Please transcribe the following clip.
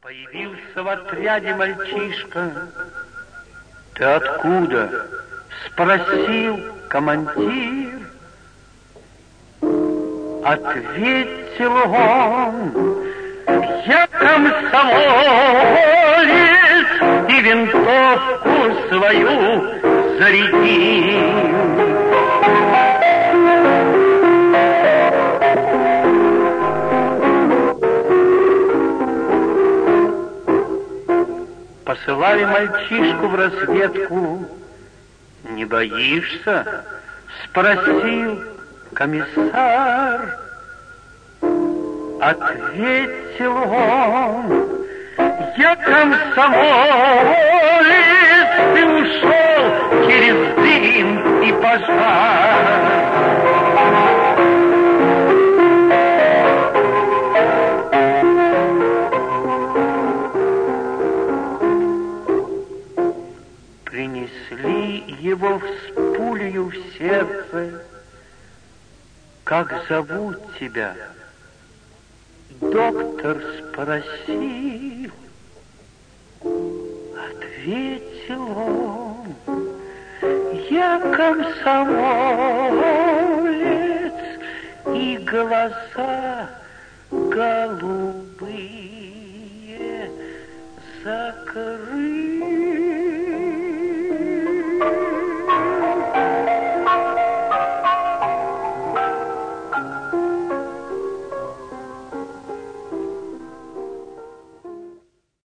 Появился в отряде мальчишка. Ты откуда? Спросил командир. Ответил он: я комсомолец, и винтовку свою зарядил. Посылали мальчишку в разведку. Не боишься? Спросил комиссар. Ответил он: я комсомолец, и ушел через дым и пожар. Принесли его с пулею в сердце. Как зовут тебя? Доктор спросил. Ответил он: я комсомолец, и глаза голубые закрыты.